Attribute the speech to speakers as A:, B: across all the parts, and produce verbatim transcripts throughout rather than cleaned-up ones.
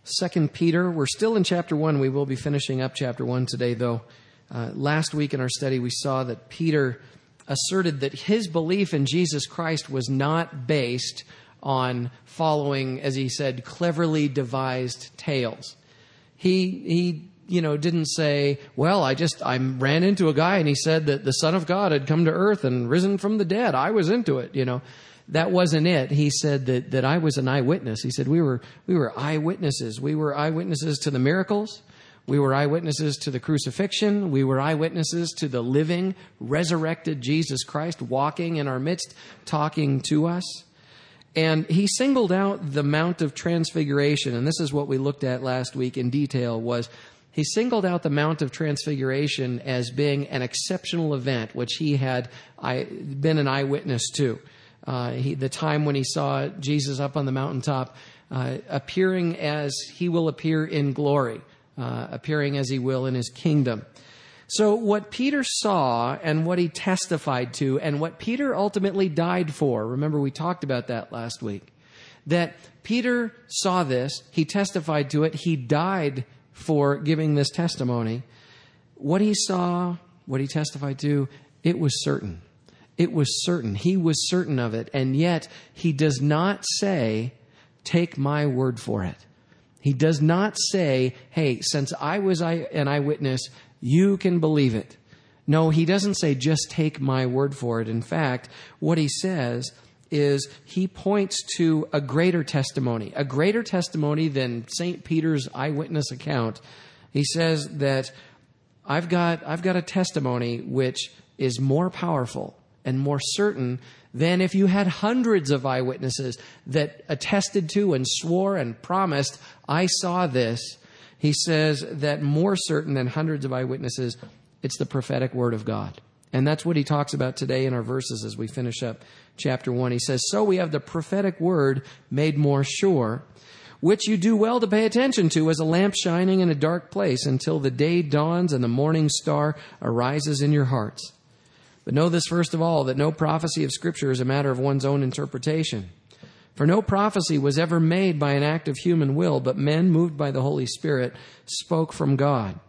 A: Second Peter. We're still in chapter one. We will be finishing up chapter one today, though. Uh, last week in our study, we saw that Peter asserted that his belief in Jesus Christ was not based on following, as he said, cleverly devised tales. He, he, you know, didn't say, well, I just, I ran into a guy and he said that the Son of God had come to earth and risen from the dead. I was into it, you know. That wasn't it. He said that, that I was an eyewitness. He said we were we were eyewitnesses. We were eyewitnesses to the miracles. We were eyewitnesses to the crucifixion. We were eyewitnesses to the living, resurrected Jesus Christ walking in our midst, talking to us. And he singled out the Mount of Transfiguration, and this is what we looked at last week in detail, was he singled out the Mount of Transfiguration as being an exceptional event, which he had been an eyewitness to. Uh, he, the time when he saw Jesus up on the mountaintop, uh, appearing as he will appear in glory, uh, appearing as he will in his kingdom. So what Peter saw and what he testified to and what Peter ultimately died for, remember we talked about that last week, that Peter saw this, he testified to it, he died for giving this testimony. What he saw, what he testified to, it was certain. It was certain. He was certain of it. And yet he does not say, take my word for it. He does not say, hey, since I was an eyewitness, you can believe it. No, he doesn't say, just take my word for it. In fact, what he says is he points to a greater testimony, a greater testimony than Saint Peter's eyewitness account. He says that I've got, I've got a testimony which is more powerful and more certain than if you had hundreds of eyewitnesses that attested to and swore and promised, I saw this. He says that more certain than hundreds of eyewitnesses, it's the prophetic word of God. And that's what he talks about today in our verses as we finish up chapter one. He says, so we have the prophetic word made more sure, which you do well to pay attention to as a lamp shining in a dark place until the day dawns and the morning star arises in your hearts. But know this first of all, that no prophecy of Scripture is a matter of one's own interpretation. For no prophecy was ever made by an act of human will, but men moved by the Holy Spirit spoke from God.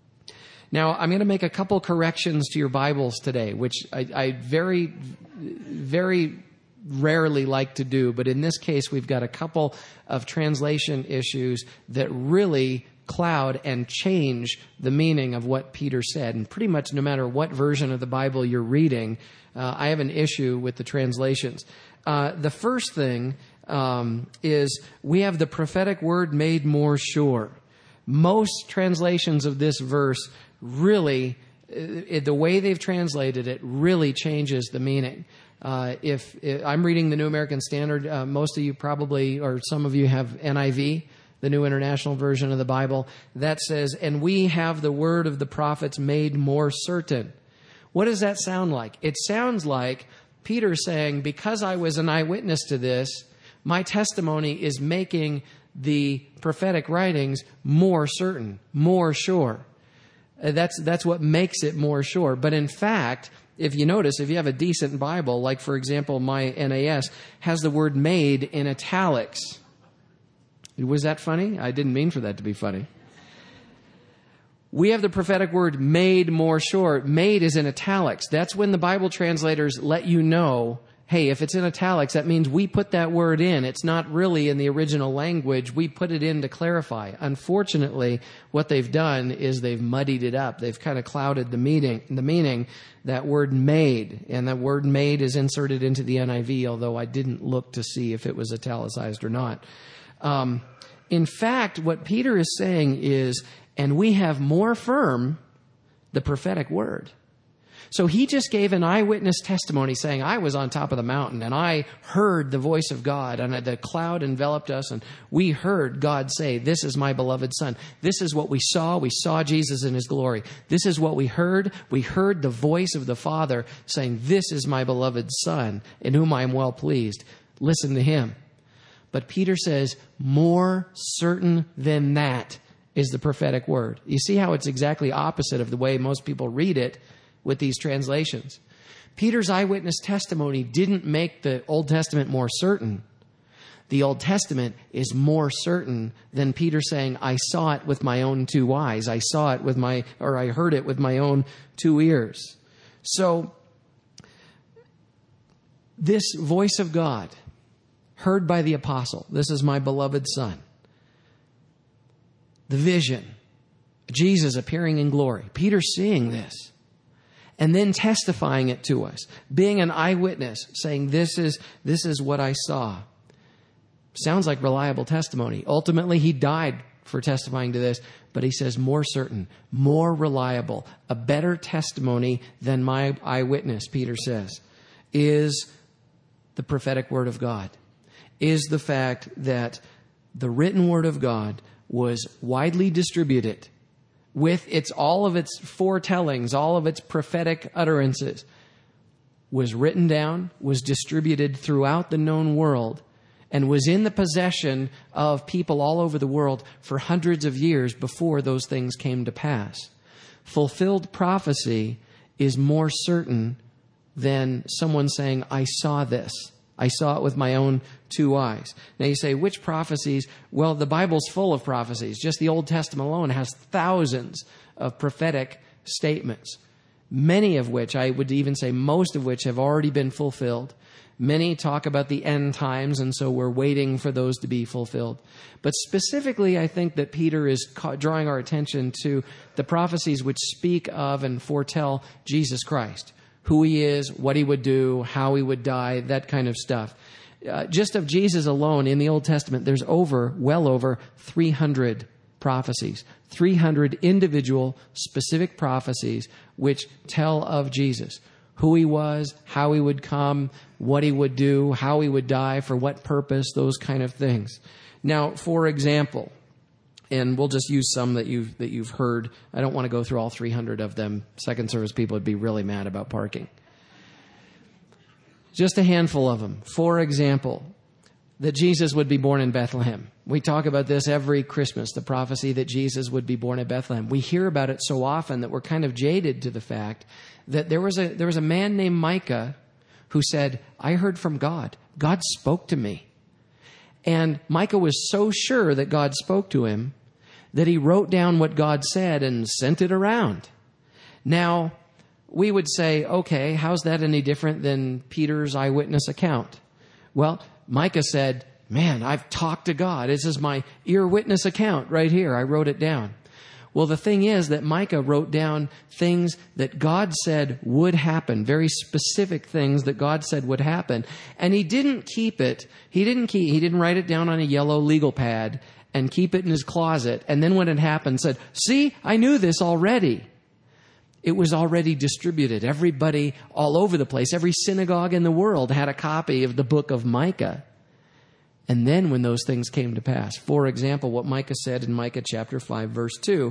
A: Now, I'm going to make a couple corrections to your Bibles today, which I, I very, very rarely like to do. But in this case, we've got a couple of translation issues that really cloud and change the meaning of what Peter said. And pretty much no matter what version of the Bible you're reading, uh, I have an issue with the translations. Uh, the first thing um, is we have the prophetic word made more sure. Most translations of this verse really, uh, the way they've translated it really changes the meaning. Uh, if, if I'm reading the New American Standard, uh, most of you probably, or some of you have N I V, the New International Version of the Bible, that says, and we have the word of the prophets made more certain. What does that sound like? It sounds like Peter saying, because I was an eyewitness to this, my testimony is making the prophetic writings more certain, more sure. Uh, that's, that's what makes it more sure. But in fact, if you notice, if you have a decent Bible, like for example, my N A S has the word made in italics. Was that funny? I didn't mean for that to be funny. We have the prophetic word made more sure. Made is in italics. That's when the Bible translators let you know, hey, if it's in italics, that means we put that word in. It's not really in the original language. We put it in to clarify. Unfortunately, what they've done is they've muddied it up. They've kind of clouded the meaning, the meaning, that word made. And that word made is inserted into the N I V, although I didn't look to see if it was italicized or not. Um, in fact, what Peter is saying is, and we have more firm the prophetic word. So he just gave an eyewitness testimony saying, I was on top of the mountain and I heard the voice of God and the cloud enveloped us and we heard God say, this is my beloved son. This is what we saw. We saw Jesus in his glory. This is what we heard. We heard the voice of the Father saying, this is my beloved son in whom I am well pleased. Listen to him. But Peter says, more certain than that is the prophetic word. You see how it's exactly opposite of the way most people read it with these translations. Peter's eyewitness testimony didn't make the Old Testament more certain. The Old Testament is more certain than Peter saying, I saw it with my own two eyes. I saw it with my, or I heard it with my own two ears. So, this voice of God, heard by the apostle, this is my beloved Son. The vision, Jesus appearing in glory. Peter seeing this. And then testifying it to us. Being an eyewitness, saying, this is, this is what I saw. Sounds like reliable testimony. Ultimately, he died for testifying to this, but he says more certain, more reliable, a better testimony than my eyewitness, Peter says, is the prophetic word of God, is the fact that the written word of God was widely distributed with its all of its foretellings, all of its prophetic utterances, was written down, was distributed throughout the known world, and was in the possession of people all over the world for hundreds of years before those things came to pass. Fulfilled prophecy is more certain than someone saying, I saw this. I saw it with my own two eyes. Now you say, which prophecies? Well, the Bible's full of prophecies. Just the Old Testament alone has thousands of prophetic statements, many of which, I would even say most of which, have already been fulfilled. Many talk about the end times, and so we're waiting for those to be fulfilled. But specifically, I think that Peter is drawing our attention to the prophecies which speak of and foretell Jesus Christ, who he is, what he would do, how he would die, that kind of stuff. Uh, just of Jesus alone in the Old Testament, there's over, well over three hundred prophecies, three hundred individual specific prophecies which tell of Jesus. Who he was, how he would come, what he would do, how he would die, for what purpose, those kind of things. Now, for example, and we'll just use some that you've, that you've heard. I don't want to go through all three hundred of them. Second service people would be really mad about parking. Just a handful of them. For example, that Jesus would be born in Bethlehem. We talk about this every Christmas, the prophecy that Jesus would be born in Bethlehem. We hear about it so often that we're kind of jaded to the fact that there was a there was a man named Micah who said, I heard from God. God spoke to me. And Micah was so sure that God spoke to him that he wrote down what God said and sent it around. Now, we would say, okay, how's that any different than Peter's eyewitness account? Well, Micah said, man, I've talked to God. This is my ear witness account right here. I wrote it down. Well, the thing is that Micah wrote down things that God said would happen, very specific things that God said would happen. And he didn't keep it. He didn't keep, he didn't write it down on a yellow legal pad and keep it in his closet. And then when it happened, said, see, I knew this already. It was already distributed. Everybody all over the place, every synagogue in the world had a copy of the book of Micah. And then when those things came to pass, for example, what Micah said in Micah chapter five, verse two,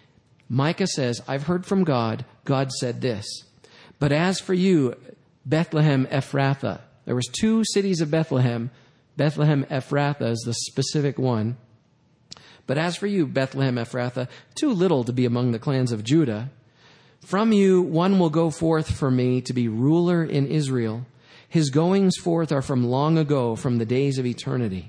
A: Micah says, I've heard from God. God said this. But as for you, Bethlehem Ephrathah, there was two cities of Bethlehem. Bethlehem Ephrathah is the specific one. But as for you, Bethlehem Ephrathah, too little to be among the clans of Judah. From you one will go forth for me to be ruler in Israel. His goings forth are from long ago, from the days of eternity.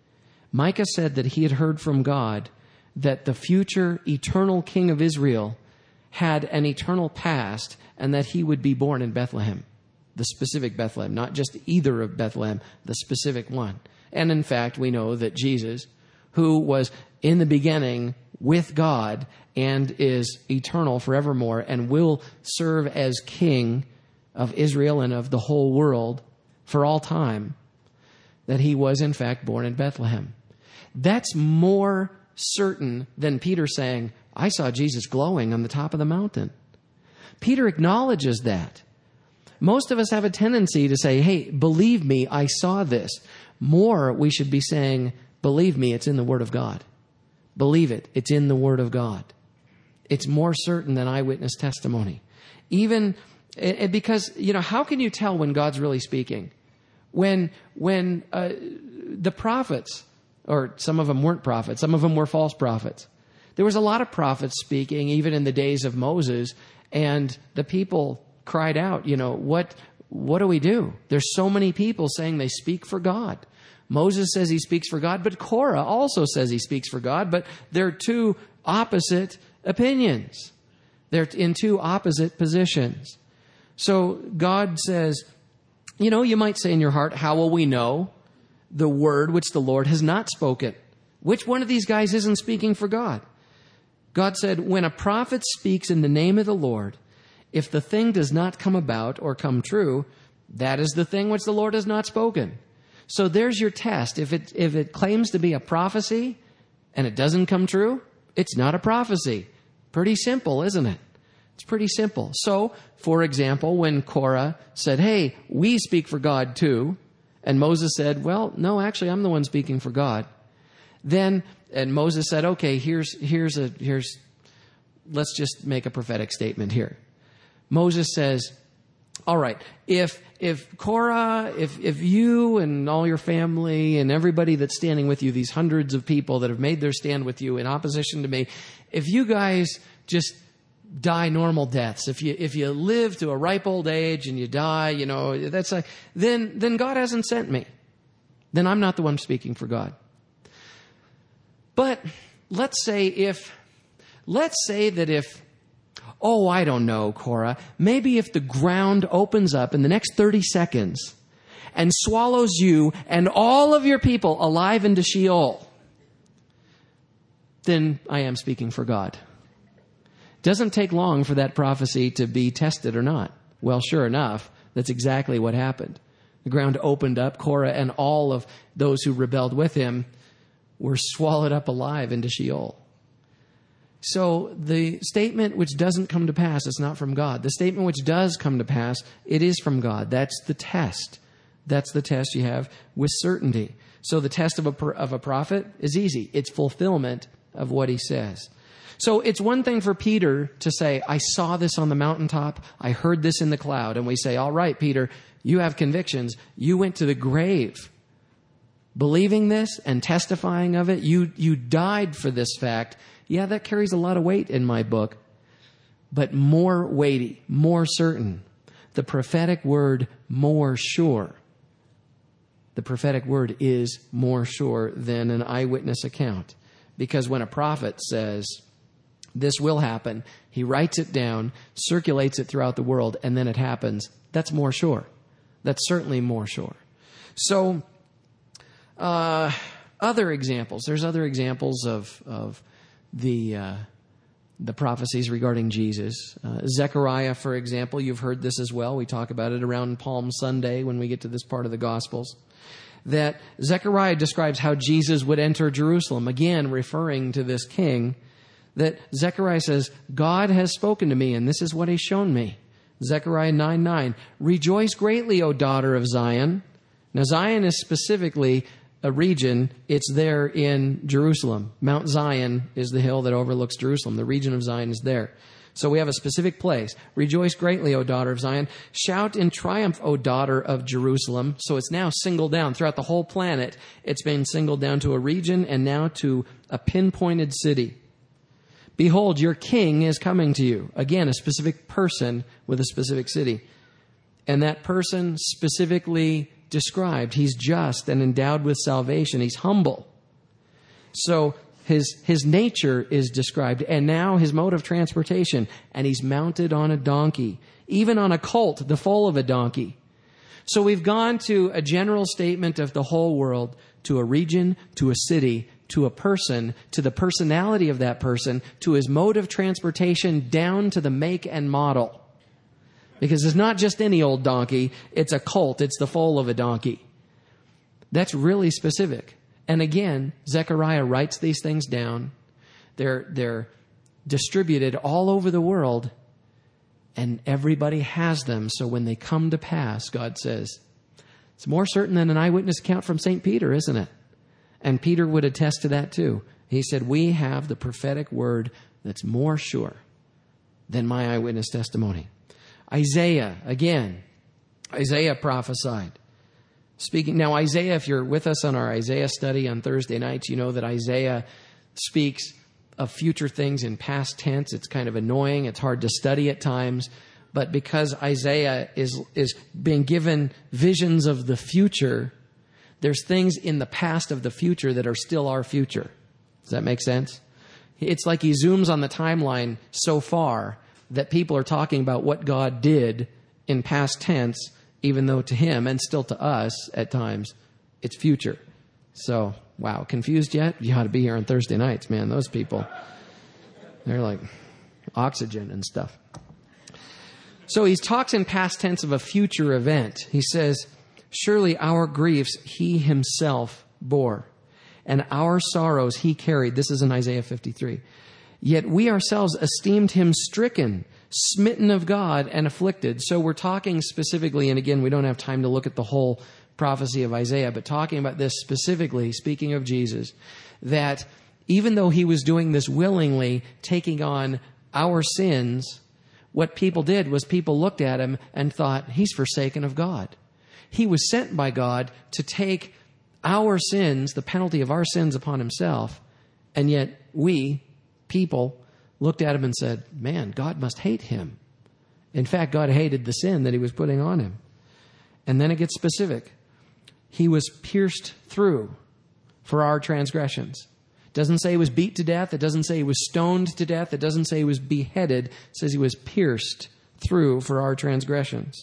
A: Micah said that he had heard from God that the future eternal king of Israel had an eternal past and that he would be born in Bethlehem, the specific Bethlehem, not just either of Bethlehem, the specific one. And in fact, we know that Jesus, who was in the beginning with God and is eternal forevermore and will serve as king of Israel and of the whole world for all time, that he was in fact born in Bethlehem. That's more certain than Peter saying, I saw Jesus glowing on the top of the mountain. Peter acknowledges that. Most of us have a tendency to say, hey, believe me, I saw this. More, we should be saying, believe me, it's in the Word of God. Believe it, it's in the Word of God. It's more certain than eyewitness testimony. Even It, because, you know, how can you tell when God's really speaking? When when uh, the prophets, or some of them weren't prophets, some of them were false prophets. There was a lot of prophets speaking, even in the days of Moses, and the people cried out, you know, what what do we do? There's so many people saying they speak for God. Moses says he speaks for God, but Korah also says he speaks for God, but they're two opposite opinions. They're in two opposite positions. So God says, you know, you might say in your heart, how will we know the word which the Lord has not spoken? Which one of these guys isn't speaking for God? God said, when a prophet speaks in the name of the Lord, if the thing does not come about or come true, that is the thing which the Lord has not spoken. So there's your test. If it, if it claims to be a prophecy and it doesn't come true, it's not a prophecy. Pretty simple, isn't it? It's pretty simple. So, for example, when Korah said, hey, we speak for God too, and Moses said, well, no, actually, I'm the one speaking for God. Then, and Moses said, okay, here's, here's a, here's, let's just make a prophetic statement here. Moses says, all right, if, if Korah, if, if you and all your family and everybody that's standing with you, these hundreds of people that have made their stand with you in opposition to me, if you guys just die normal deaths, if you, if you live to a ripe old age and you die, you know, that's like, then, then God hasn't sent me. Then I'm not the one speaking for God. But let's say if, let's say that if, oh, I don't know, Korah, maybe if the ground opens up in the next thirty seconds and swallows you and all of your people alive into Sheol, then I am speaking for God. Doesn't take long for that prophecy to be tested or not. Well, sure enough, that's exactly what happened. The ground opened up, Korah and all of those who rebelled with him were swallowed up alive into Sheol. So the statement which doesn't come to pass is not from God. The statement which does come to pass, it is from God. That's the test. That's the test you have with certainty. So the test of a, of a prophet is easy. It's fulfillment of what he says. So it's one thing for Peter to say, I saw this on the mountaintop. I heard this in the cloud. And we say, all right, Peter, you have convictions. You went to the grave believing this and testifying of it. You, you died for this fact. Yeah, that carries a lot of weight in my book, but more weighty, more certain. The prophetic word, more sure. The prophetic word is more sure than an eyewitness account. Because when a prophet says, this will happen, he writes it down, circulates it throughout the world, and then it happens, that's more sure. That's certainly more sure. So, uh, other examples. There's other examples of, of the uh, the prophecies regarding Jesus. Uh, Zechariah, for example, you've heard this as well. We talk about it around Palm Sunday when we get to this part of the Gospels. That Zechariah describes how Jesus would enter Jerusalem, again referring to this king. That Zechariah says, God has spoken to me, and this is what he's shown me. Zechariah nine nine, rejoice greatly, O daughter of Zion. Now Zion is specifically a region, it's there in Jerusalem. Mount Zion is the hill that overlooks Jerusalem. The region of Zion is there. So we have a specific place. Rejoice greatly, O daughter of Zion. Shout in triumph, O daughter of Jerusalem. So it's now singled down throughout the whole planet. It's been singled down to a region and now to a pinpointed city. Behold, your king is coming to you. Again, a specific person with a specific city. And that person specifically described, he's just and endowed with salvation. He's humble. So his his nature is described. And now his mode of transportation. And he's mounted on a donkey. Even on a colt, the foal of a donkey. So we've gone to a general statement of the whole world, to a region, to a city, to a person, to the personality of that person, to his mode of transportation, down to the make and model. Because it's not just any old donkey, it's a colt, it's the foal of a donkey. That's really specific. And again, Zechariah writes these things down. They're, they're distributed all over the world, and everybody has them. So when they come to pass, God says, it's more certain than an eyewitness account from Saint Peter, isn't it? And Peter would attest to that too. He said, we have the prophetic word that's more sure than my eyewitness testimony. Isaiah, again, Isaiah prophesied. Speaking now, Isaiah, if you're with us on our Isaiah study on Thursday nights, you know that Isaiah speaks of future things in past tense. It's kind of annoying. It's hard to study at times. But because Isaiah is, is being given visions of the future, There's things in the past of the future that are still our future. Does that make sense? It's like he zooms on the timeline so far that people are talking about what God did in past tense, even though to him and still to us at times, it's future. So, wow, confused yet? You ought to be here on Thursday nights, man. Those people, they're like oxygen and stuff. So he talks in past tense of a future event. He says, surely our griefs he himself bore, and our sorrows he carried. This is in Isaiah fifty-three. Yet we ourselves esteemed him stricken, smitten of God, and afflicted. So we're talking specifically, and again, we don't have time to look at the whole prophecy of Isaiah, but talking about this specifically, speaking of Jesus, that even though he was doing this willingly, taking on our sins, what people did was people looked at him and thought, he's forsaken of God. He was sent by God to take our sins, the penalty of our sins upon himself, and yet we, people, looked at him and said, man, God must hate him. In fact, God hated the sin that he was putting on him. And then it gets specific. He was pierced through for our transgressions. It doesn't say he was beat to death. It doesn't say he was stoned to death. It doesn't say he was beheaded. It says he was pierced through for our transgressions.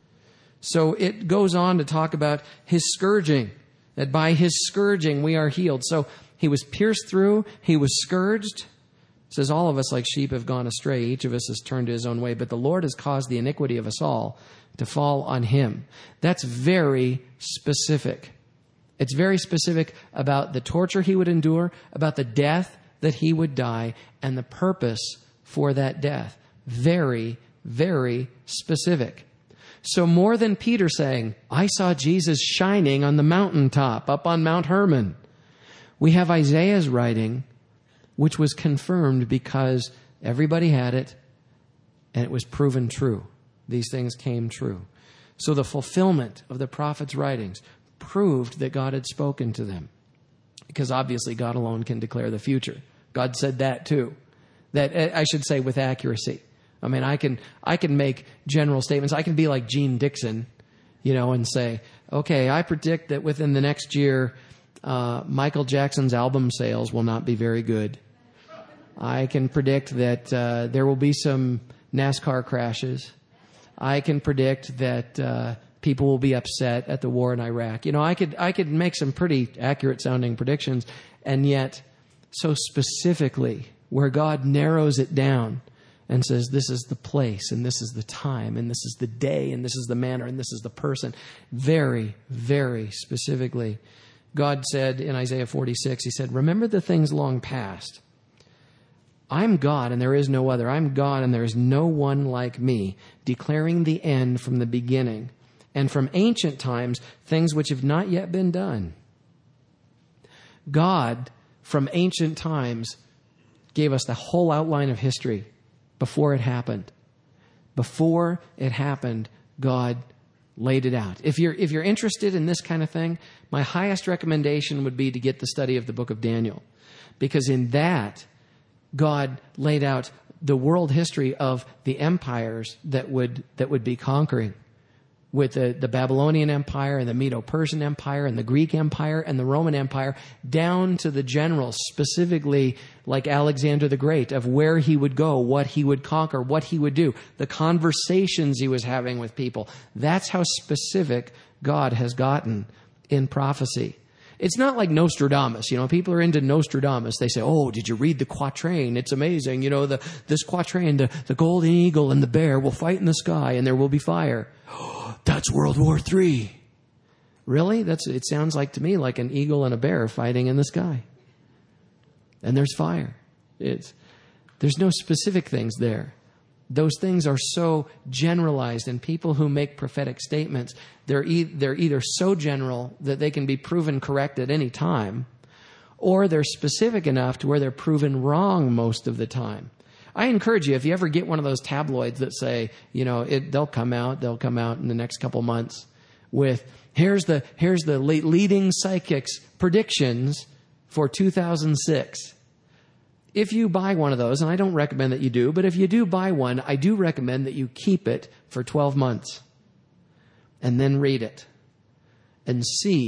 A: So it goes on to talk about his scourging, that by his scourging we are healed. So he was pierced through, he was scourged. It says all of us like sheep have gone astray. Each of us has turned to his own way, but the Lord has caused the iniquity of us all to fall on him. That's very specific. It's very specific about the torture he would endure, about the death that he would die, and the purpose for that death. Very, very specific. So more than Peter saying, I saw Jesus shining on the mountaintop up on Mount Hermon, we have Isaiah's writing, which was confirmed because everybody had it and it was proven true. These things came true. So the fulfillment of the prophet's writings proved that God had spoken to them, because obviously God alone can declare the future. God said that too. That, I should say, with accuracy. I mean, I can I can make general statements. I can be like Gene Dixon, you know, and say, okay, I predict that within the next year, uh, Michael Jackson's album sales will not be very good. I can predict that uh, there will be some NASCAR crashes. I can predict that uh, people will be upset at the war in Iraq. You know, I could I could make some pretty accurate sounding predictions, and yet so specifically where God narrows it down and says this is the place, and this is the time, and this is the day, and this is the manner, and this is the person. Very, very specifically, God said in Isaiah forty-six, he said, remember the things long past. I'm God and there is no other. I'm God and there is no one like me, declaring the end from the beginning, and from ancient times things which have not yet been done. God, from ancient times, gave us the whole outline of history before it happened. Before it happened, God laid it out. If you're if you're interested in this kind of thing, my highest recommendation would be to get the study of the book of Daniel, because in that God laid out the world history of the empires that would that would be conquering, with the, the Babylonian Empire and the Medo-Persian Empire and the Greek Empire and the Roman Empire, down to the generals, specifically like Alexander the Great, of where he would go, what he would conquer, what he would do, the conversations he was having with people. That's how specific God has gotten in prophecy. It's not like Nostradamus. You know, people are into Nostradamus. They say, oh, did you read the quatrain? It's amazing. You know, the this quatrain, the, the golden eagle and the bear will fight in the sky and there will be fire. Oh, that's World War Three. Really? That's it sounds like to me like an eagle and a bear fighting in the sky. And there's fire. It's there's no specific things there. Those things are so generalized, and people who make prophetic statements, they're, e- they're either so general that they can be proven correct at any time, or they're specific enough to where they're proven wrong most of the time. I encourage you, if you ever get one of those tabloids that say, you know, it, they'll come out, they'll come out in the next couple months with, here's the, here's the leading psychics' predictions for two thousand six. If you buy one of those, and I don't recommend that you do, but if you do buy one, I do recommend that you keep it for twelve months and then read it and see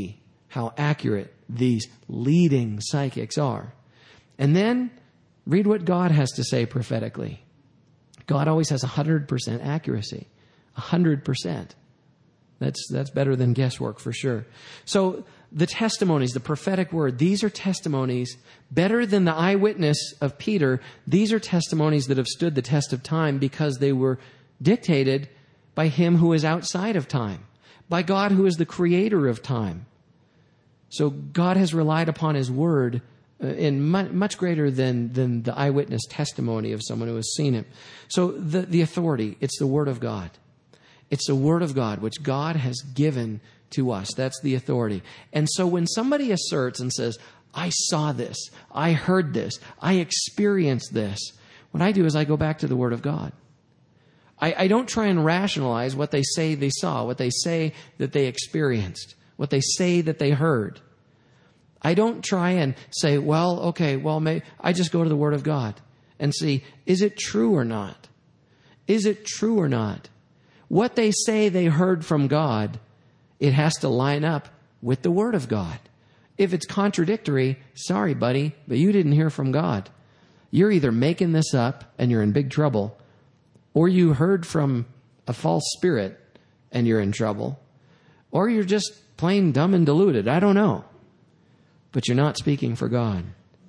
A: how accurate these leading psychics are. And then read what God has to say prophetically. God always has one hundred percent accuracy. one hundred percent. That's, that's better than guesswork for sure. So the testimonies, the prophetic word, these are testimonies better than the eyewitness of Peter. These are testimonies that have stood the test of time because they were dictated by him who is outside of time, by God who is the creator of time. So God has relied upon his word uh, in mu- much greater than, than the eyewitness testimony of someone who has seen him. So the, the authority, it's the word of God. It's the word of God, which God has given to us. That's the authority. And so when somebody asserts and says, I saw this, I heard this, I experienced this, what I do is I go back to the word of God. I, I don't try and rationalize what they say they saw, what they say that they experienced, what they say that they heard. I don't try and say, well, okay, well, may, I just go to the word of God and see, is it true or not? Is it true or not? What they say they heard from God, it has to line up with the word of God. If it's contradictory, sorry, buddy, but you didn't hear from God. You're either making this up and you're in big trouble, or you heard from a false spirit and you're in trouble, or you're just plain dumb and deluded. I don't know. But you're not speaking for God.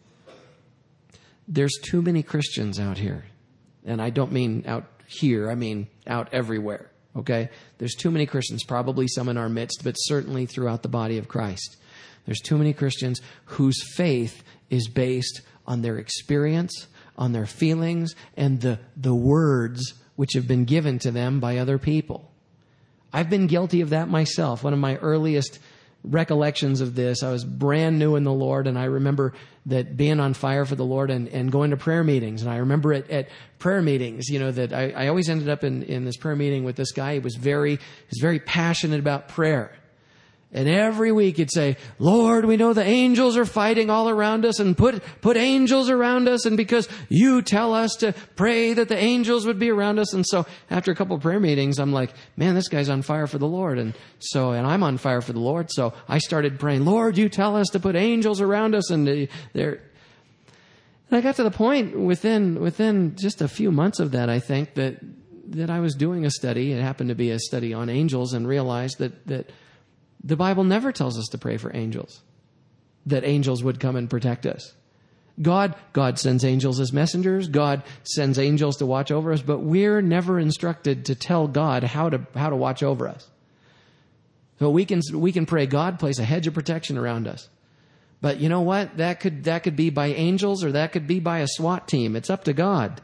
A: There's too many Christians out here. And I don't mean out here, I mean out everywhere. Okay? There's too many Christians, probably some in our midst, but certainly throughout the body of Christ. There's too many Christians whose faith is based on their experience, on their feelings, and the, the words which have been given to them by other people. I've been guilty of that myself. One of my earliest recollections of this, I was brand new in the Lord, and I remember that being on fire for the Lord and, and going to prayer meetings. And I remember at, at prayer meetings, you know, that I, I always ended up in, in this prayer meeting with this guy. He was very, he was very passionate about prayer. And every week he'd say, Lord, we know the angels are fighting all around us, and put, put angels around us. And because you tell us to pray that the angels would be around us. And so after a couple of prayer meetings, I'm like, man, this guy's on fire for the Lord. And so, and I'm on fire for the Lord. So I started praying, Lord, you tell us to put angels around us. And they're, and I got to the point within, within just a few months of that, I think that, that I was doing a study. It happened to be a study on angels, and realized that, that, the Bible never tells us to pray for angels, that angels would come and protect us. God, God sends angels as messengers. God sends angels to watch over us, but we're never instructed to tell God how to, how to watch over us. So we can, we can pray, God, place a hedge of protection around us. But you know what? That could, that could be by angels, or that could be by a SWAT team. It's up to God.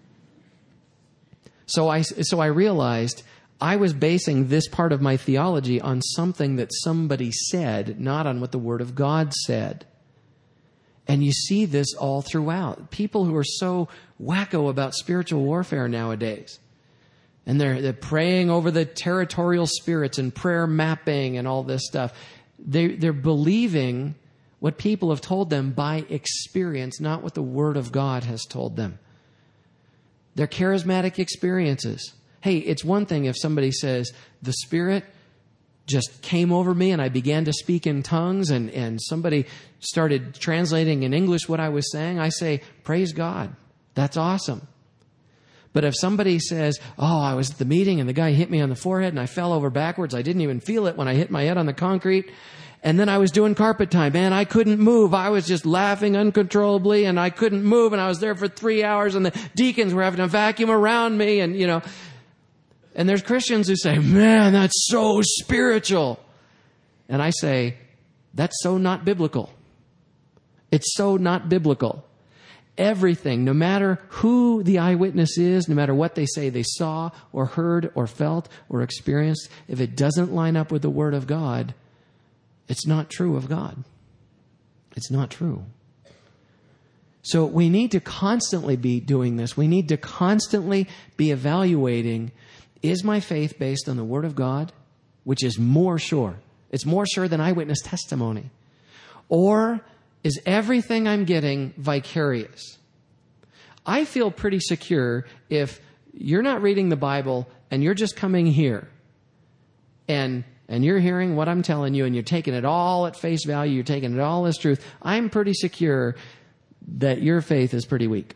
A: So I, so I realized I was basing this part of my theology on something that somebody said, not on what the Word of God said. And you see this all throughout. People who are so wacko about spiritual warfare nowadays. And they're, they're praying over the territorial spirits and prayer mapping and all this stuff. They, they're believing what people have told them by experience, not what the Word of God has told them. They're charismatic experiences. Hey, it's one thing if somebody says, the Spirit just came over me and I began to speak in tongues, and, and somebody started translating in English what I was saying. I say, praise God. That's awesome. But if somebody says, oh, I was at the meeting and the guy hit me on the forehead and I fell over backwards. I didn't even feel it when I hit my head on the concrete. And then I was doing carpet time. Man, I couldn't move. I was just laughing uncontrollably and I couldn't move. And I was there for three hours and the deacons were having to vacuum around me, and, you know. And there's Christians who say, man, that's so spiritual. And I say, that's so not biblical. It's so not biblical. Everything, no matter who the eyewitness is, no matter what they say they saw or heard or felt or experienced, if it doesn't line up with the Word of God, it's not true of God. It's not true. So we need to constantly be doing this. We need to constantly be evaluating, is my faith based on the Word of God, which is more sure? It's more sure than eyewitness testimony. Or is everything I'm getting vicarious? I feel pretty secure if you're not reading the Bible and you're just coming here and and you're hearing what I'm telling you and you're taking it all at face value, you're taking it all as truth, I'm pretty secure that your faith is pretty weak.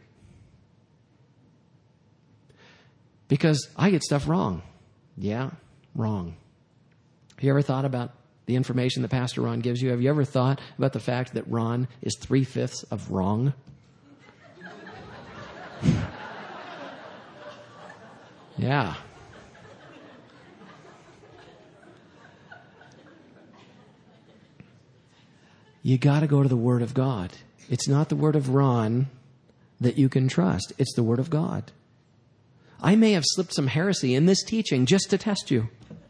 A: Because I get stuff wrong. Yeah, wrong. Have you ever thought about the information that Pastor Ron gives you? Have you ever thought about the fact that Ron is three-fifths of wrong? Yeah. You got to go to the Word of God. It's not the Word of Ron that you can trust. It's the Word of God. I may have slipped some heresy in this teaching just to test you.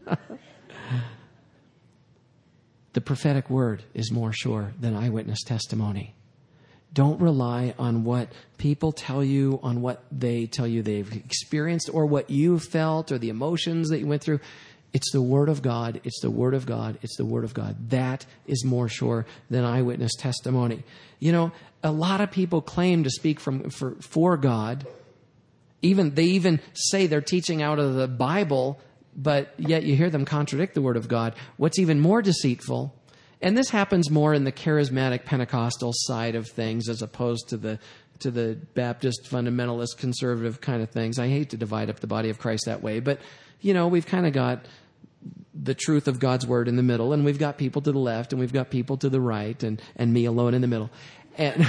A: The prophetic word is more sure than eyewitness testimony. Don't rely on what people tell you, on what they tell you they've experienced, or what you felt, or the emotions that you went through. It's the Word of God. It's the Word of God. It's the Word of God. That is more sure than eyewitness testimony. You know, a lot of people claim to speak from for, for God. Even they even say they're teaching out of the Bible, but yet you hear them contradict the Word of God. What's even more deceitful, and this happens more in the charismatic Pentecostal side of things as opposed to the to the Baptist fundamentalist conservative kind of things. I hate to divide up the body of Christ that way, but you know, we've kind of got the truth of God's Word in the middle, and we've got people to the left, and we've got people to the right, and, and me alone in the middle. And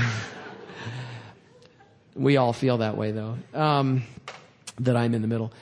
A: we all feel that way, though, um, that I'm in the middle.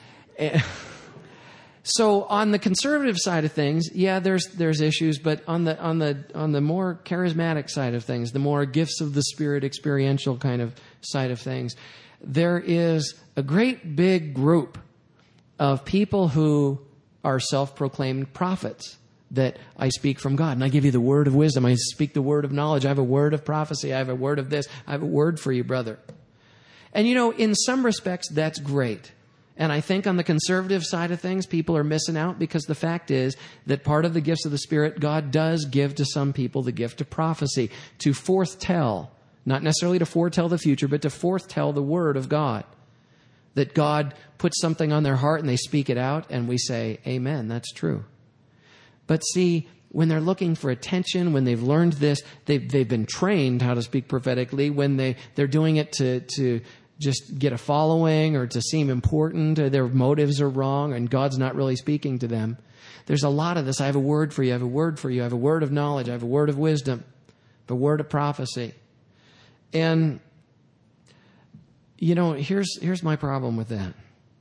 A: So on the conservative side of things, yeah, there's there's issues, but on the on the on the more charismatic side of things, the more gifts of the Spirit experiential kind of side of things, there is a great big group of people who are self-proclaimed prophets, that I speak from God, and I give you the word of wisdom, I speak the word of knowledge, I have a word of prophecy, I have a word of this, I have a word for you, brother. And you know, in some respects, that's great. And I think on the conservative side of things, people are missing out, because the fact is that part of the gifts of the Spirit, God does give to some people the gift of prophecy, to foretell, not necessarily to foretell the future, but to foretell the word of God. That God puts something on their heart and they speak it out, and we say, amen, that's true. But see, when they're looking for attention, when they've learned this, they've, they've been trained how to speak prophetically, when they, they're doing it to, to just get a following or to seem important, or their motives are wrong and God's not really speaking to them. There's a lot of this. I have a word for you. I have a word for you. I have a word of knowledge. I have a word of wisdom, a word of prophecy. And you know, here's here's my problem with that.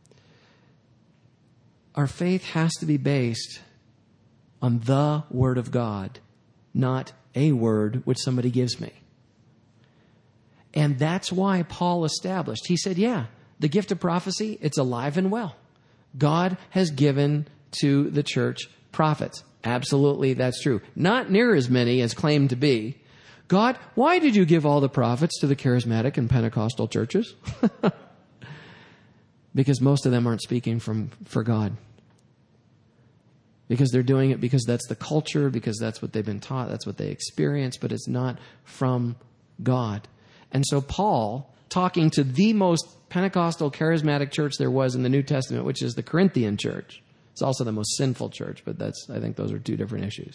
A: Our faith has to be based on the Word of God, not a word which somebody gives me. And that's why Paul established, he said, yeah, the gift of prophecy, it's alive and well. God has given to the church prophets. Absolutely, that's true. Not near as many as claimed to be. God, why did you give all the prophets to the charismatic and Pentecostal churches? Because most of them aren't speaking from for God. Because they're doing it because that's the culture, because that's what they've been taught, that's what they experience, but it's not from God. And so Paul, talking to the most Pentecostal charismatic church there was in the New Testament, which is the Corinthian church. It's also the most sinful church, but that's I think those are two different issues.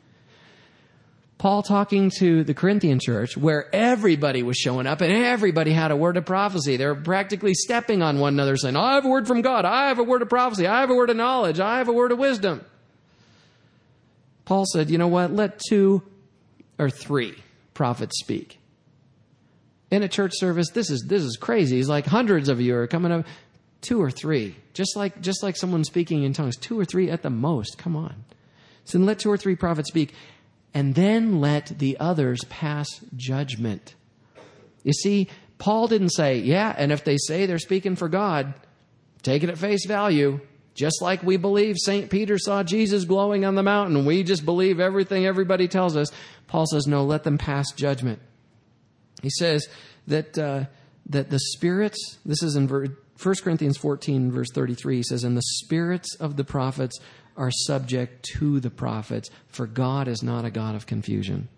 A: Paul talking to the Corinthian church, where everybody was showing up and everybody had a word of prophecy. They were practically stepping on one another saying, I have a word from God. I have a word of prophecy. I have a word of knowledge. I have a word of wisdom. Paul said, you know what? Let two or three prophets speak. In a church service, this is this is crazy. He's like, hundreds of you are coming up. Two or three. Just like just like someone speaking in tongues. Two or three at the most. Come on. So let two or three prophets speak. And then let the others pass judgment. You see, Paul didn't say, yeah, and if they say they're speaking for God, take it at face value. Just like we believe Saint Peter saw Jesus glowing on the mountain. We just believe everything everybody tells us. Paul says, no, let them pass judgment. He says that uh, that the spirits, this is in First Corinthians fourteen, verse thirty-three, he says, and the spirits of the prophets are subject to the prophets, for God is not a God of confusion.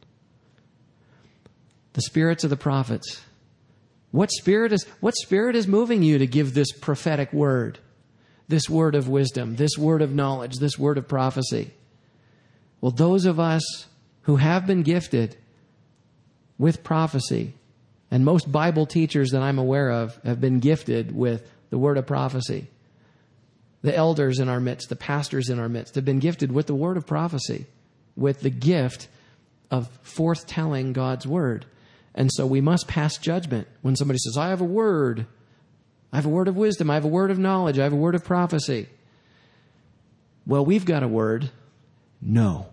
A: The spirits of the prophets. What spirit is what spirit is moving you to give this prophetic word? this word of wisdom, this word of knowledge, this word of prophecy? Well, those of us who have been gifted with prophecy, and most Bible teachers that I'm aware of have been gifted with the word of prophecy. The elders in our midst, the pastors in our midst have been gifted with the word of prophecy, with the gift of forthtelling God's word. And so we must pass judgment. When somebody says, I have a word, I have a word of wisdom, I have a word of knowledge, I have a word of prophecy. Well, we've got a word. No.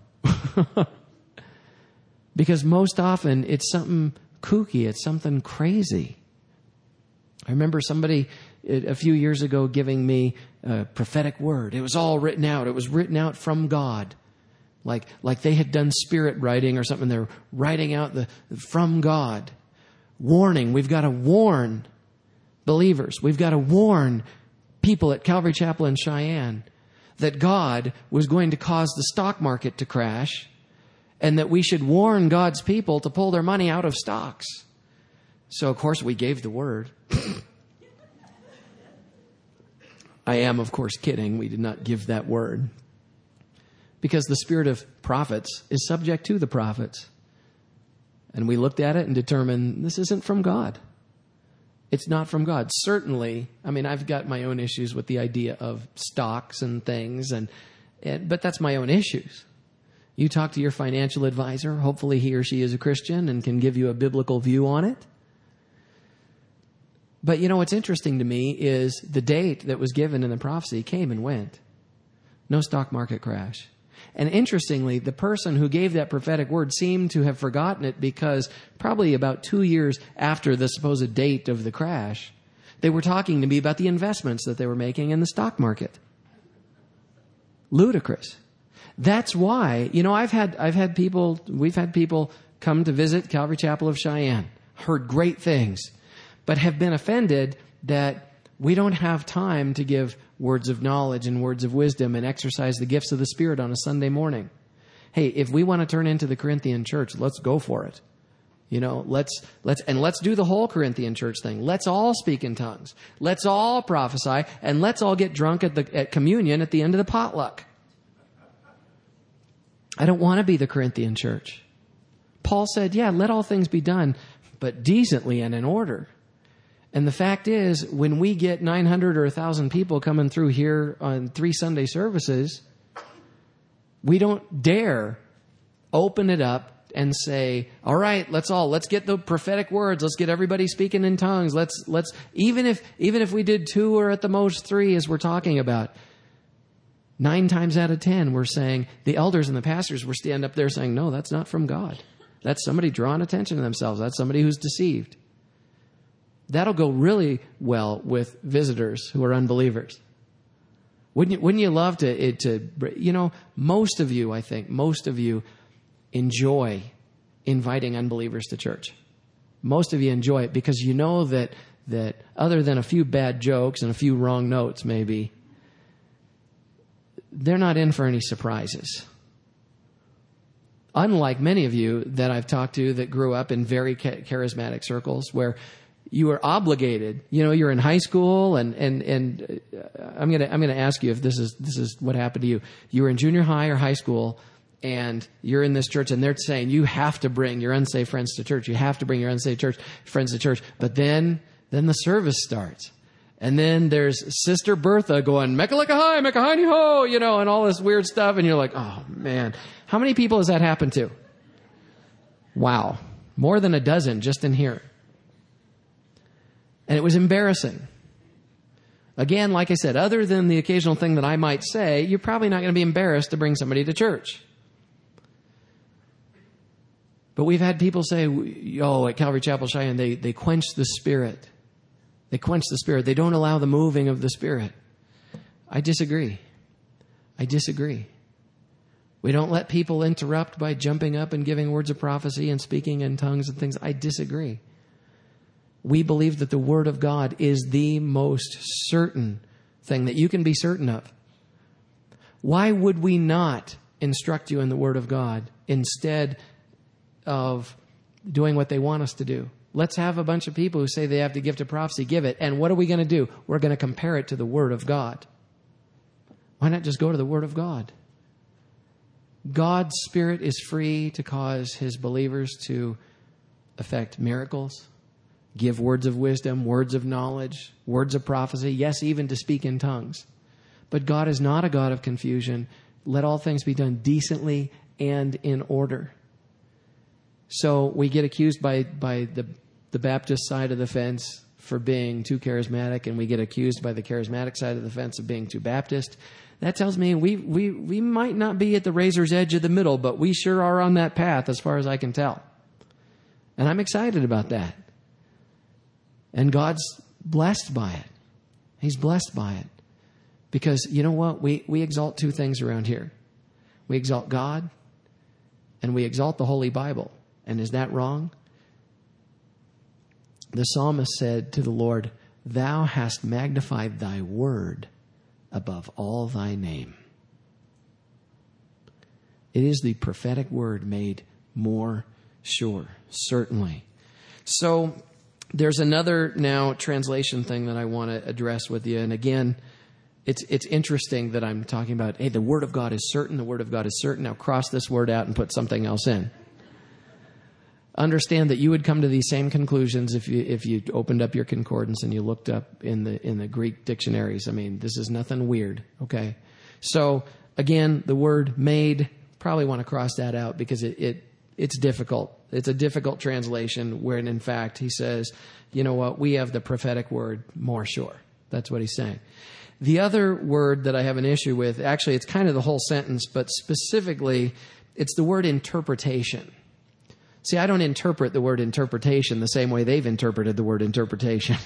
A: Because most often it's something kooky, it's something crazy. I remember somebody a few years ago giving me a prophetic word. It was all written out. It was written out from God. Like, like they had done spirit writing or something. They're writing out the from God. Warning, we've got to warn believers. We've got to warn people at Calvary Chapel in Cheyenne that God was going to cause the stock market to crash, and that we should warn God's people to pull their money out of stocks. So, of course, we gave the word. I am, of course, kidding. We did not give that word. Because the spirit of prophets is subject to the prophets. And we looked at it and determined this isn't from God. It's not from God. Certainly, I mean, I've got my own issues with the idea of stocks and things, and, and but that's my own issues. You talk to your financial advisor. Hopefully he or she is a Christian and can give you a biblical view on it. But you know, what's interesting to me is the date that was given in the prophecy came and went. No stock market crash. And interestingly, the person who gave that prophetic word seemed to have forgotten it, because probably about two years after the supposed date of the crash, they were talking to me about the investments that they were making in the stock market. Ludicrous. That's why, you know, I've had, I've had people, we've had people come to visit Calvary Chapel of Cheyenne, heard great things, but have been offended that we don't have time to give words of knowledge and words of wisdom and exercise the gifts of the Spirit on a Sunday morning. Hey, if we want to turn into the Corinthian church, let's go for it. You know, let's, let's, and let's do the whole Corinthian church thing. Let's all speak in tongues. Let's all prophesy, and let's all get drunk at the, at communion at the end of the potluck. I don't want to be the Corinthian church. Paul said, yeah, let all things be done, but decently and in order. And the fact is, when we get nine hundred or one thousand people coming through here on three Sunday services, we don't dare open it up and say, all right, let's all, let's get the prophetic words. Let's get everybody speaking in tongues. Let's, let's, even if, even if we did two or at the most three, as we're talking about, nine times out of ten, we're saying, the elders and the pastors will stand up there saying, no, that's not from God. That's somebody drawing attention to themselves. That's somebody who's deceived. That'll go really well with visitors who are unbelievers. Wouldn't you, wouldn't you love to, it, to, you know, most of you, I think, most of you enjoy inviting unbelievers to church. Most of you enjoy it because you know that, that other than a few bad jokes and a few wrong notes, maybe, they're not in for any surprises. Unlike many of you that I've talked to that grew up in very charismatic circles where you are obligated, you know, you're in high school and, and, and I'm going to, I'm going to ask you if this is, this is what happened to you. You were in junior high or high school and you're in this church and they're saying you have to bring your unsaved friends to church. You have to bring your unsaved church friends to church. But then, then the service starts. And then there's Sister Bertha going, Mechalika-hi, Mecca-hi-ni-ho, you know, and all this weird stuff. And you're like, oh man, how many people has that happened to? Wow. More than a dozen just in here. And it was embarrassing. Again, like I said, other than the occasional thing that I might say, you're probably not going to be embarrassed to bring somebody to church. But we've had people say, oh, at Calvary Chapel Cheyenne, they, they quench the Spirit. They quench the Spirit. They don't allow the moving of the Spirit. I disagree. I disagree. We don't let people interrupt by jumping up and giving words of prophecy and speaking in tongues and things. I disagree. We believe that the Word of God is the most certain thing that you can be certain of. Why would we not instruct you in the Word of God instead of doing what they want us to do? Let's have a bunch of people who say they have the gift of prophecy, give it. And what are we going to do? We're going to compare it to the Word of God. Why not just go to the Word of God? God's Spirit is free to cause His believers to effect miracles, give words of wisdom, words of knowledge, words of prophecy, yes, even to speak in tongues. But God is not a God of confusion. Let all things be done decently and in order. So we get accused by, by the, the Baptist side of the fence for being too charismatic, and we get accused by the charismatic side of the fence of being too Baptist. That tells me we, we, we might not be at the razor's edge of the middle, but we sure are on that path as far as I can tell. And I'm excited about that. And God's blessed by it. He's blessed by it. Because you know what? We, we exalt two things around here. We exalt God and we exalt the Holy Bible. And is that wrong? The psalmist said to the Lord, "Thou hast magnified thy word above all thy name." It is the prophetic word made more sure, certainly. So there's another now translation thing that I want to address with you. And again, it's it's interesting that I'm talking about, hey, the Word of God is certain, the Word of God is certain. Now cross this word out and put something else in. Understand that you would come to these same conclusions if you if you opened up your concordance and you looked up in the in the Greek dictionaries. I mean, this is nothing weird, okay? So again, the word "made," probably want to cross that out because it, it it's difficult. It's a difficult translation where, in fact, he says, you know what, we have the prophetic word more sure. That's what he's saying. The other word that I have an issue with, actually, it's kind of the whole sentence, but specifically, it's the word interpretation. See, I don't interpret the word interpretation the same way they've interpreted the word interpretation.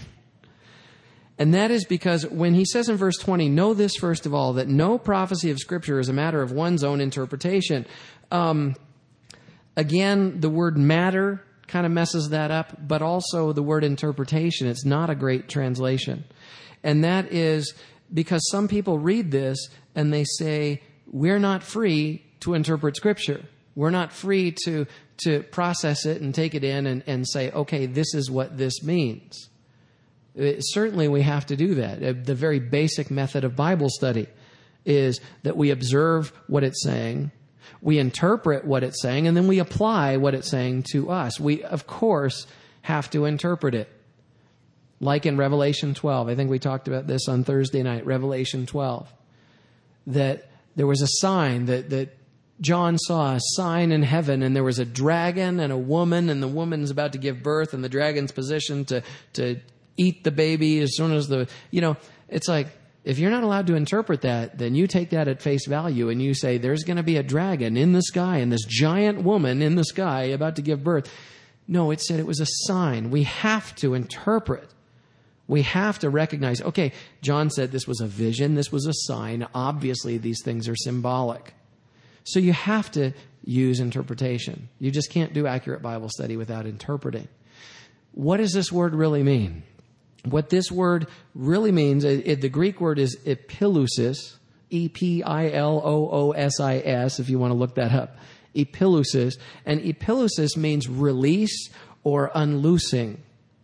A: And that is because when he says in verse twenty, know this first of all, that no prophecy of Scripture is a matter of one's own interpretation. Um, again, the word matter kind of messes that up, but also the word interpretation. It's not a great translation. And that is because some people read this and they say, we're not free to interpret Scripture. We're not free to to process it and take it in and, and say, okay, this is what this means. It, certainly we have to do that. The very basic method of Bible study is that we observe what it's saying, we interpret what it's saying, and then we apply what it's saying to us. We, of course, have to interpret it. Like in Revelation twelve. I think we talked about this on Thursday night, Revelation twelve. That there was a sign that, that John saw a sign in heaven, and there was a dragon and a woman, and the woman's about to give birth, and the dragon's positioned to, to eat the baby as soon as the, you know, it's like, if you're not allowed to interpret that, then you take that at face value and you say, there's going to be a dragon in the sky and this giant woman in the sky about to give birth. No, it said it was a sign. We have to interpret. We have to recognize, okay, John said this was a vision, this was a sign. Obviously, these things are symbolic. So you have to use interpretation. You just can't do accurate Bible study without interpreting. What does this word really mean? What this word really means, it, it, the Greek word is epilousis, E P I L O O S I S, if you want to look that up. Epilousis. And epilousis means release or unloosing.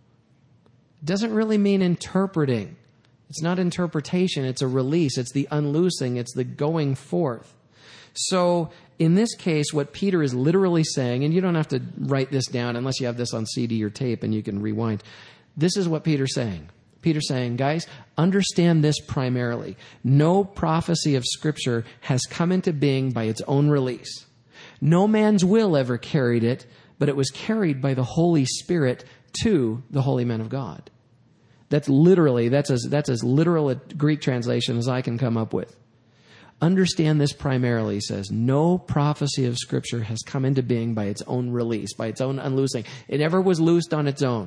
A: It doesn't really mean interpreting. It's not interpretation. It's a release. It's the unloosing. It's the going forth. So in this case, what Peter is literally saying, and you don't have to write this down unless you have this on C D or tape and you can rewind. This is what Peter's saying. Peter's saying, guys, understand this primarily. No prophecy of Scripture has come into being by its own release. No man's will ever carried it, but it was carried by the Holy Spirit to the holy men of God. That's literally, that's as, that's as literal a Greek translation as I can come up with. Understand this primarily, he says. No prophecy of Scripture has come into being by its own release, by its own unloosing. It never was loosed on its own.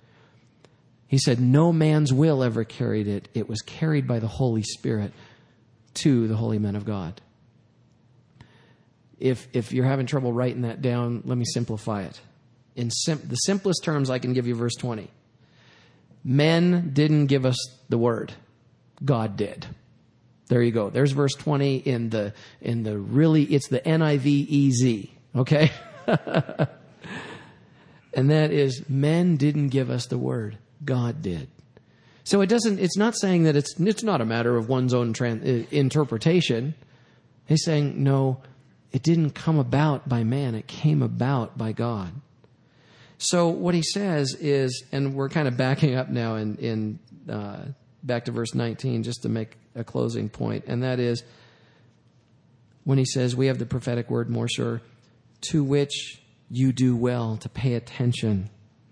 A: He said, no man's will ever carried it. It was carried by the Holy Spirit to the holy men of God. If if you're having trouble writing that down, let me simplify it. In sim- the simplest terms, I can give you verse twenty. Men didn't give us the word. God did. There you go. There's verse twenty in the in the really, it's the N I V E Z, okay? And that is, men didn't give us the word. God did. So it doesn't, it's not saying that it's, it's not a matter of one's own trans, uh, interpretation. He's saying, no, it didn't come about by man. It came about by God. So what he says is, and we're kind of backing up now in, in uh, back to verse nineteen, just to make a closing point, and that is when he says, we have the prophetic word more sure, to which you do well to pay attention.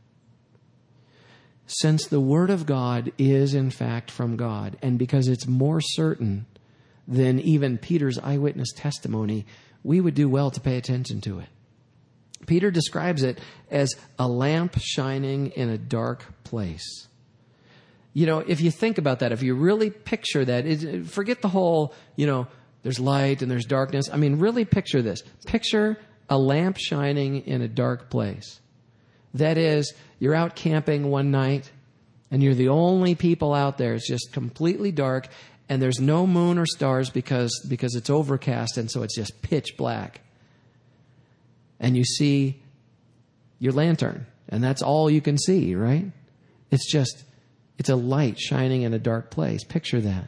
A: Since the word of God is in fact from God, and because it's more certain than even Peter's eyewitness testimony, we would do well to pay attention to it. Peter describes it as a lamp shining in a dark place. You know, if you think about that, if you really picture that, it, forget the whole, you know, there's light and there's darkness. I mean, really picture this. Picture a lamp shining in a dark place. That is, you're out camping one night and you're the only people out there. It's just completely dark and there's no moon or stars because, because it's overcast, and so it's just pitch black. And you see your lantern, and that's all you can see, right? It's just, it's a light shining in a dark place. Picture that.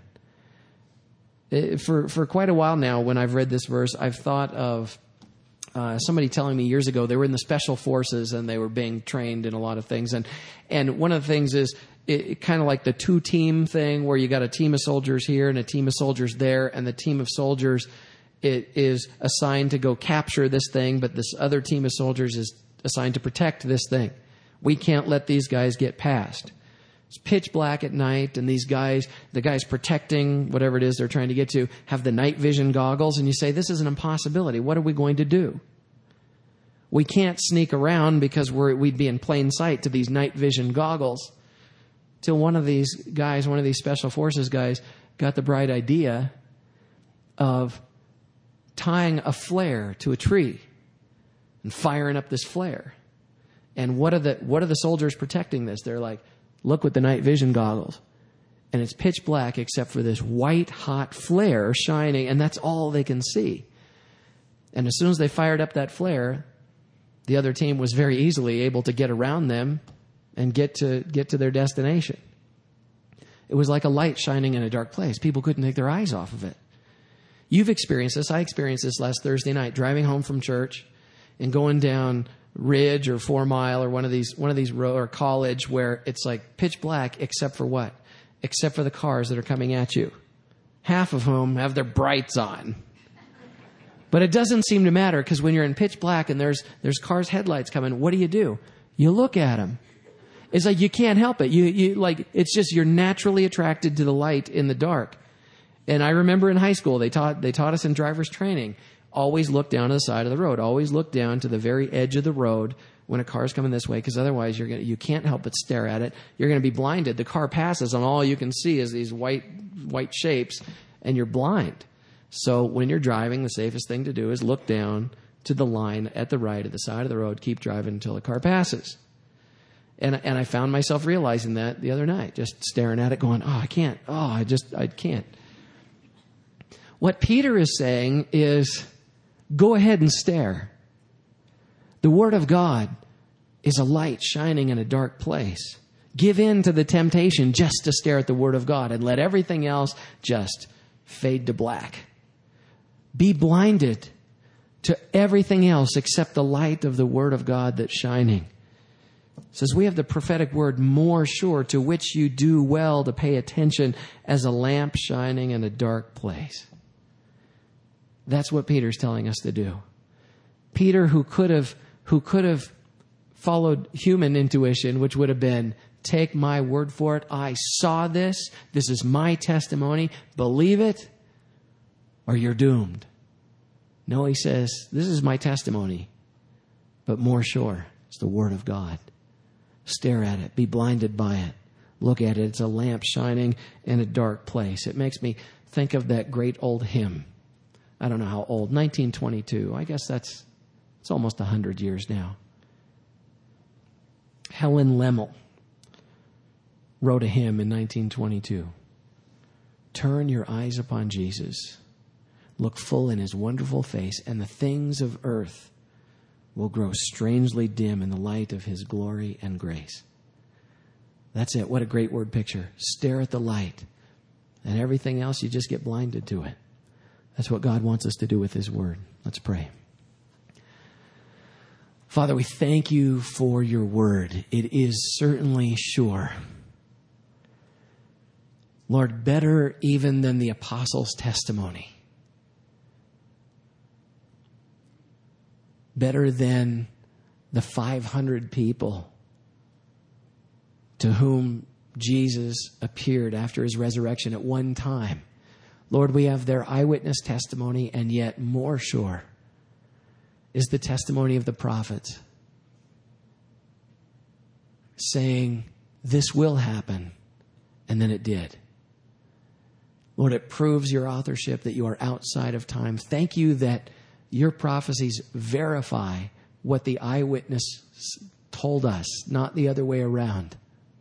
A: It, for, for quite a while now, when I've read this verse, I've thought of uh, somebody telling me years ago, they were in the special forces and they were being trained in a lot of things. And, and one of the things is it, it kind of like the two-team thing where you got a team of soldiers here and a team of soldiers there, and the team of soldiers it is assigned to go capture this thing, but this other team of soldiers is assigned to protect this thing. We can't let these guys get past. It's pitch black at night, and these guys, the guys protecting whatever it is they're trying to get to, have the night vision goggles, and you say, this is an impossibility. What are we going to do? We can't sneak around because we're, we'd be in plain sight to these night vision goggles. Till one of these guys, one of these special forces guys, got the bright idea of tying a flare to a tree and firing up this flare. And what are the what are the soldiers protecting this? They're like, look with the night vision goggles. And it's pitch black except for this white hot flare shining, and that's all they can see. And as soon as they fired up that flare, the other team was very easily able to get around them and get to get to their destination. It was like a light shining in a dark place. People couldn't take their eyes off of it. You've experienced this. I experienced this last Thursday night, driving home from church and going down Ridge or Four Mile or one of these, one of these road or College, where it's like pitch black except for what? Except for the cars that are coming at you. Half of whom have their brights on. But it doesn't seem to matter, because when you're in pitch black and there's, there's cars' headlights coming, what do you do? You look at them. It's like you can't help it. You, you like, it's just you're naturally attracted to the light in the dark. And I remember in high school, they taught they taught us in driver's training, always look down to the side of the road. Always look down to the very edge of the road when a car's coming this way, because otherwise you're gonna, you can't help but stare at it. You're going to be blinded. The car passes, and all you can see is these white white shapes, and you're blind. So when you're driving, the safest thing to do is look down to the line at the right at the side of the road. Keep driving until the car passes. And and I found myself realizing that the other night, just staring at it, going, "Oh, I can't. Oh, I just I can't." What Peter is saying is, go ahead and stare. The Word of God is a light shining in a dark place. Give in to the temptation just to stare at the Word of God and let everything else just fade to black. Be blinded to everything else except the light of the Word of God that's shining. It says, we have the prophetic word more sure, to which you do well to pay attention, as a lamp shining in a dark place. That's what Peter's telling us to do. Peter, who could have, who could have followed human intuition, which would have been, take my word for it. I saw this. This is my testimony. Believe it, or you're doomed. No, he says, this is my testimony, but more sure, it's the Word of God. Stare at it. Be blinded by it. Look at it. It's a lamp shining in a dark place. It makes me think of that great old hymn. I don't know how old, nineteen twenty-two. I guess that's, it's almost one hundred years now. Helen Lemmel wrote a hymn in nineteen twenty-two. Turn your eyes upon Jesus. Look full in his wonderful face, and the things of earth will grow strangely dim in the light of his glory and grace. That's it. What a great word picture. Stare at the light. And everything else, you just get blinded to it. That's what God wants us to do with his word. Let's pray. Father, we thank you for your word. It is certainly sure. Lord, better even than the apostles' testimony. Better than the five hundred people to whom Jesus appeared after his resurrection at one time. Lord, we have their eyewitness testimony, and yet more sure is the testimony of the prophets saying, this will happen, and then it did. Lord, it proves your authorship, that you are outside of time. Thank you that your prophecies verify what the eyewitness told us, not the other way around.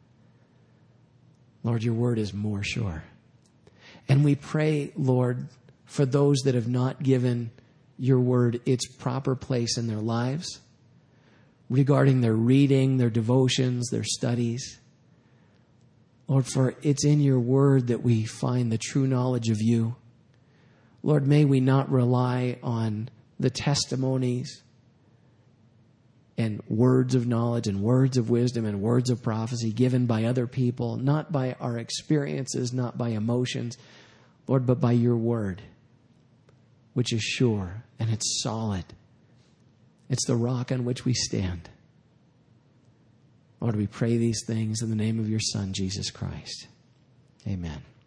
A: Lord, your word is more sure. And we pray, Lord, for those that have not given your word its proper place in their lives, regarding their reading, their devotions, their studies. Lord, for it's in your word that we find the true knowledge of you. Lord, may we not rely on the testimonies and words of knowledge and words of wisdom and words of prophecy given by other people, not by our experiences, not by emotions, Lord, but by your word, which is sure and it's solid. It's the rock on which we stand. Lord, we pray these things in the name of your Son, Jesus Christ. Amen.